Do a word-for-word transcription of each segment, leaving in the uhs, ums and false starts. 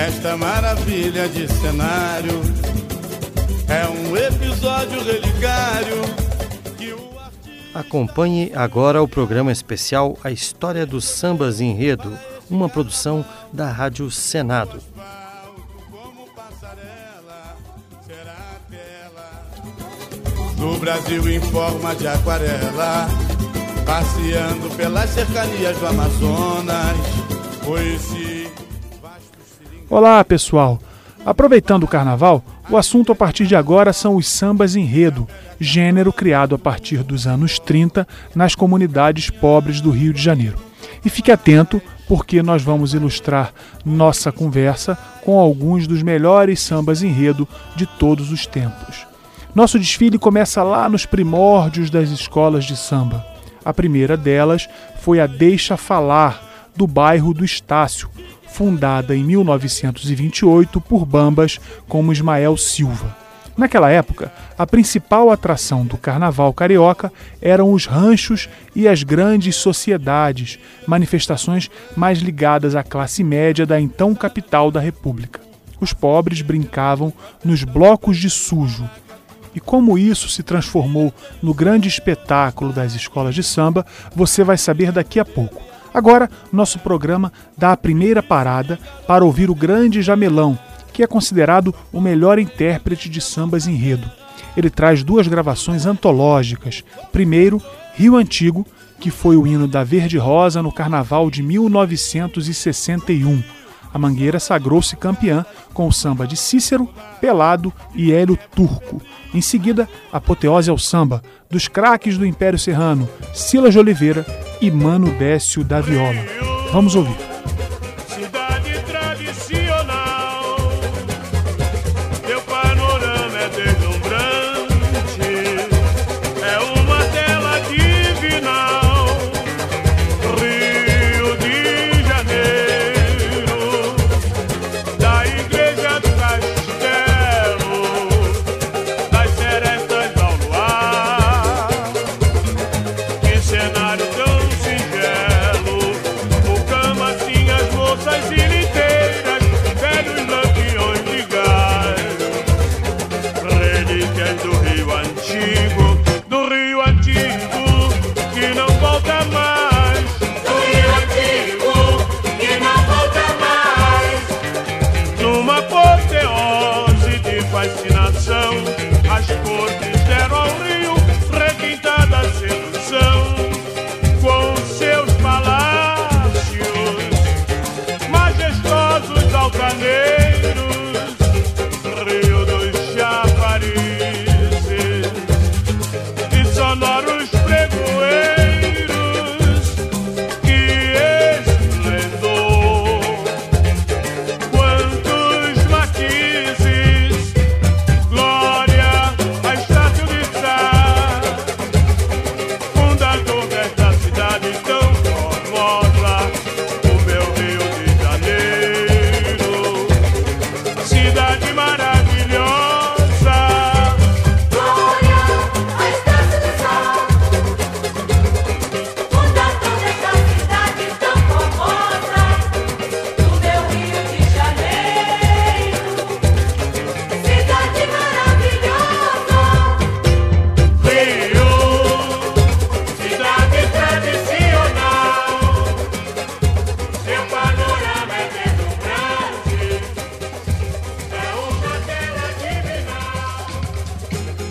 Esta maravilha de cenário é um episódio relicário que o artista... Acompanhe agora o programa especial A História dos Sambas Enredo, uma produção da Rádio Senado. No Brasil em forma de aquarela, passeando pelas cercanias do Amazonas, conheci... Olá, pessoal! Aproveitando o carnaval, o assunto a partir de agora são os sambas enredo, gênero criado a partir dos anos trinta nas comunidades pobres do Rio de Janeiro. E fique atento, porque nós vamos ilustrar nossa conversa com alguns dos melhores sambas enredo de todos os tempos. Nosso desfile começa lá nos primórdios das escolas de samba. A primeira delas foi a Deixa Falar, do bairro do Estácio, fundada em mil novecentos e vinte e oito por bambas como Ismael Silva. Naquela época, a principal atração do carnaval carioca eram os ranchos e as grandes sociedades, manifestações mais ligadas à classe média da então capital da República. Os pobres brincavam nos blocos de sujo. E como isso se transformou no grande espetáculo das escolas de samba, você vai saber daqui a pouco. Agora, nosso programa dá a primeira parada para ouvir o grande Jamelão, que é considerado o melhor intérprete de sambas enredo. Ele traz duas gravações antológicas. Primeiro, Rio Antigo, que foi o hino da Verde Rosa no Carnaval de mil novecentos e sessenta e um. A Mangueira sagrou-se campeã com o samba de Cícero, Pelado e Hélio Turco. Em seguida, apoteose ao samba dos craques do Império Serrano, Silas de Oliveira e Mano Décio da Viola. Vamos ouvir. Cidade tradicional, teu panorama é deslumbrante, é uma tela divinal, Rio de Janeiro, da igreja do castelo, das serestas ao luar, que cenário tão singelo, o cama assim as moças iliteiras, velhos lampiões de gás, relíquias do Rio Antigo, do Rio Antigo, que não volta mais, do Rio Antigo, que não volta mais, numa apoteose de fascinação, as cortes deram ao Rio requintada sedução, com seus palácios majestosos altaneiros, Rio dos chafarizes e sonoros pregoeiros, que esplendor, quantos matizes, glória a Estácio de Sá, fundador desta cidade tão formosa, o meu Rio de Janeiro, cidade maravilhosa. Glória a Estácio de Sá, fundador desta cidade tão formosa, do meu Rio de Janeiro, cidade maravilhosa. Rio, cidade tradicional, seu panorama é deslumbrante, é uma tela divinal.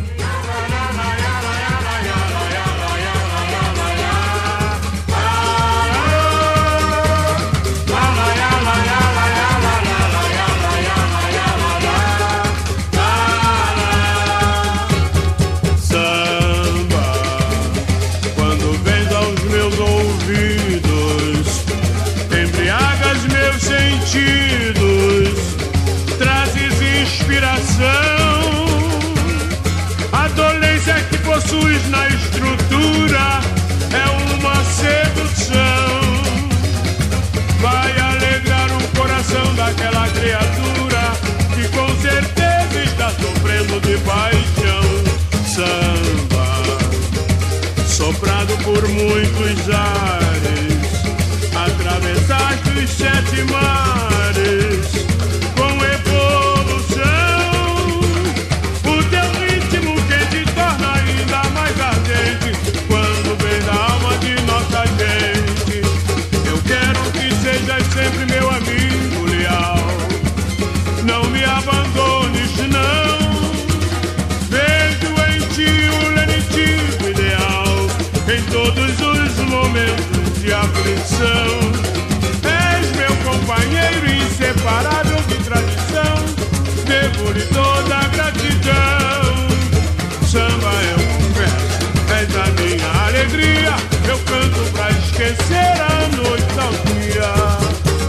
Samba, quando vens aos meus ouvidos, embriagas meus sentidos, trazes inspiração, a dolência que possuis na estrutura é uma sedução, vai alegrar o coração daquela criatura que com certeza está sofrendo de paixão. Samba, soprado por muitos ares, atravessaste os sete mares, coração. És meu companheiro inseparável de tradição, devo-lhe toda a gratidão. Samba eu confesso, és a minha alegria, eu canto pra esquecer a nostalgia.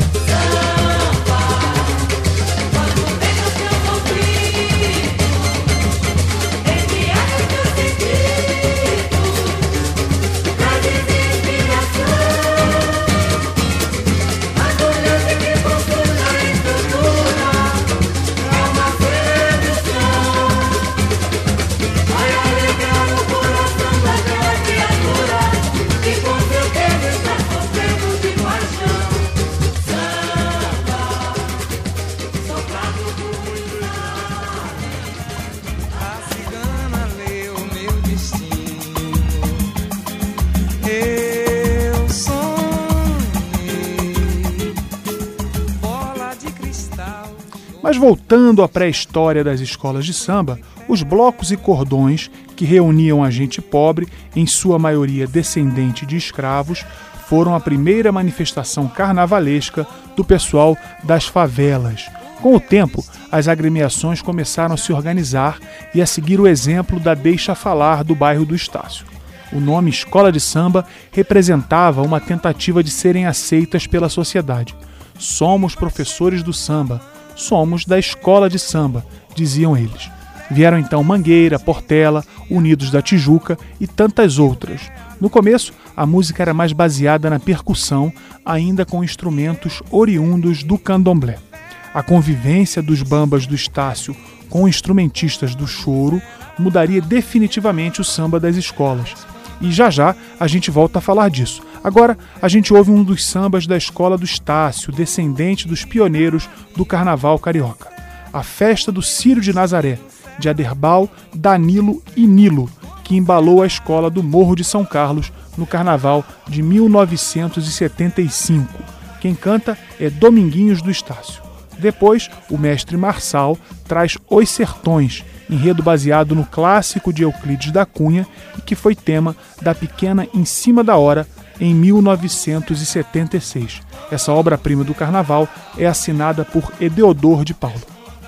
Mas voltando à pré-história das escolas de samba, os blocos e cordões que reuniam a gente pobre, em sua maioria descendente de escravos, foram a primeira manifestação carnavalesca do pessoal das favelas. Com o tempo, as agremiações começaram a se organizar e a seguir o exemplo da Deixa Falar do bairro do Estácio. O nome Escola de Samba representava uma tentativa de serem aceitas pela sociedade. Somos professores do samba, somos da escola de samba, diziam eles. Vieram então Mangueira, Portela, Unidos da Tijuca e tantas outras. No começo, a música era mais baseada na percussão, ainda com instrumentos oriundos do candomblé. A convivência dos bambas do Estácio com instrumentistas do choro mudaria definitivamente o samba das escolas. E já já a gente volta a falar disso. Agora a gente ouve um dos sambas da escola do Estácio, descendente dos pioneiros do carnaval carioca. A Festa do Círio de Nazaré, de Aderbal, Danilo e Nilo, que embalou a escola do Morro de São Carlos no carnaval de mil novecentos e setenta e cinco. Quem canta é Dominguinhos do Estácio. Depois, o mestre Marçal traz Os Sertões, enredo baseado no clássico de Euclides da Cunha e que foi tema da pequena Em Cima da Hora, em mil novecentos e setenta e seis. Essa obra-prima do carnaval é assinada por Edeodor de Paula.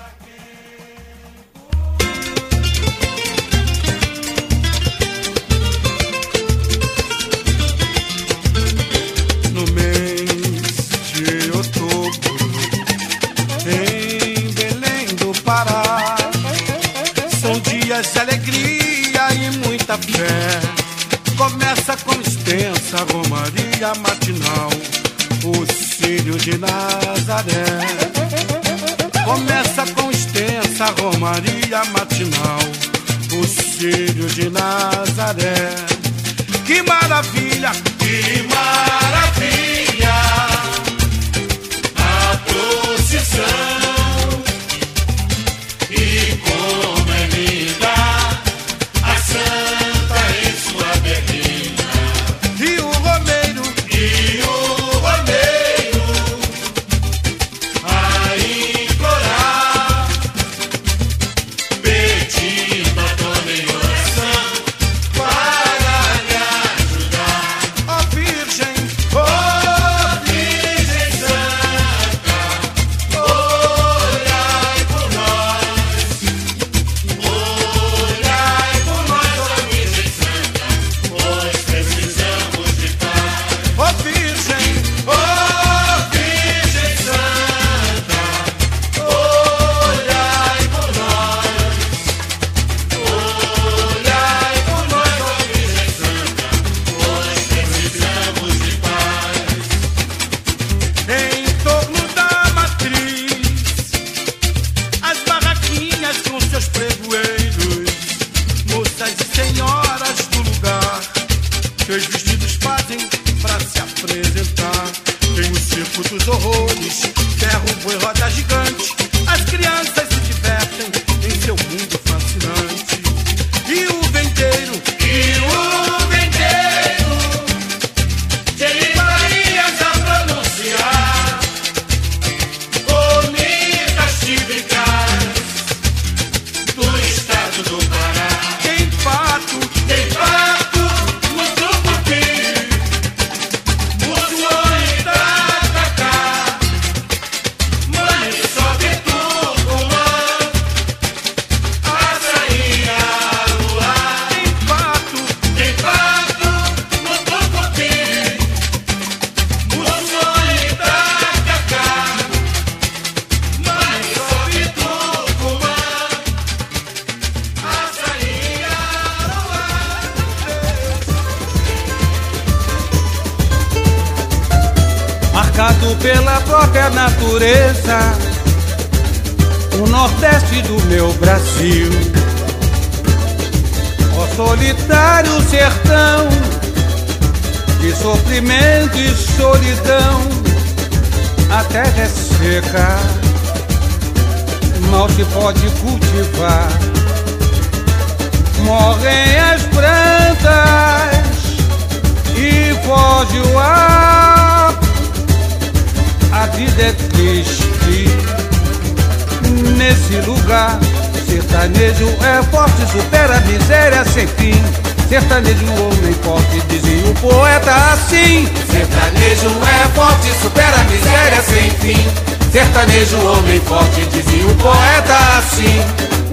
No mês de outubro, em Belém do Pará, são dias de alegria e muita fé. Começa com extensa romaria matinal, o Círio de Nazaré. Começa com extensa romaria matinal, o Círio de Nazaré. Que maravilha, que maravilha, a procissão. E como é linda a santa em sua berlina. E o romeiro, e o romeiro a implorar, pedindo a dona em oração para lhe ajudar. Ó Virgem, ó Virgem Santa, olhai por nós, olhai por nós, ó Virgem Santa, pois precisamos de paz. Ó Virgem, ó Virgem Santa, olhai por nós, olhai por nós, ó Virgem Santa, pois precisamos de paz. Em torno da matriz, as barraquinhas com seus pregoeiros, moças e senhoras do lugar, seus vestidos fazem pra se apresentar. Tem o circo dos horrores, ferro, boi, roda gigante. As crianças se divertem em seu mundo fascinante. E o vendeiro, e o vendeiro, de livrarias a pronunciar comidas típicas do estado do Pará. Tem pato, tem pato no tucupi, muçulmano marcado pela própria natureza, o Nordeste do meu Brasil. Ó solitário sertão, de sofrimento e solidão, a terra é seca, mal se pode cultivar. Morrem as plantas e foge o ar. A vida é triste nesse lugar. Sertanejo é forte, supera a miséria sem fim. Sertanejo, homem forte, dizia o poeta assim. Sertanejo é forte, supera a miséria sem fim. Sertanejo, homem forte, dizia o poeta assim.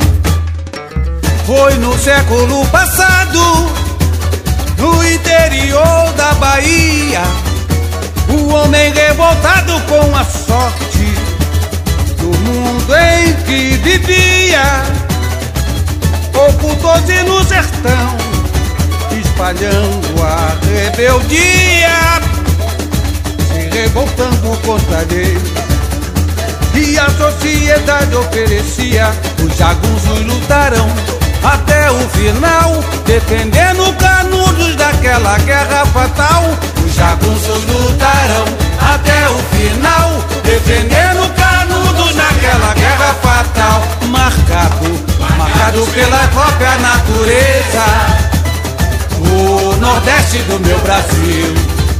Foi no século passado, no interior da Bahia, o homem revoltado com a sorte do mundo em que vivia, ocultou-se no sertão, espalhando a rebeldia, se revoltando contra a lei que a sociedade oferecia. Os jagunços lutaram até o final, defendendo canudos daquela guerra fatal. Os jagunços lutaram até o final, defendendo canudos daquela guerra fatal. Marcado, marcado pela própria natureza, o Nordeste do meu Brasil.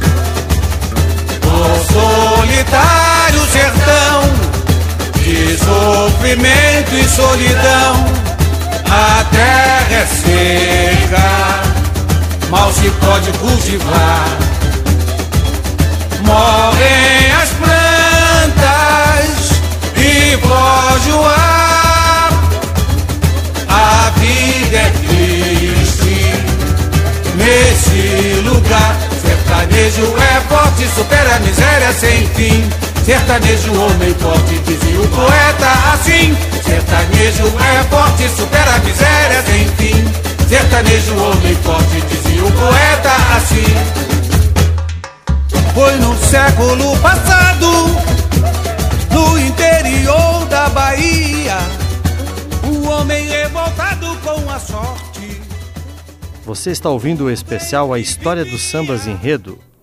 O solitário sertão, de sofrimento e solidão, a terra é seca, mal se pode cultivar. Morrem as plantas e foge o ar. A vida é triste nesse lugar. Sertanejo é forte, supera a miséria sem fim. Sertanejo, homem forte, dizia o poeta assim. Sertanejo é forte, supera a miséria sem fim. Sertanejo, homem forte, dizia o poeta assim. Foi no século passado, no interior da Bahia, o homem revoltado com a sorte. Você está ouvindo o especial A História dos Sambas Enredo,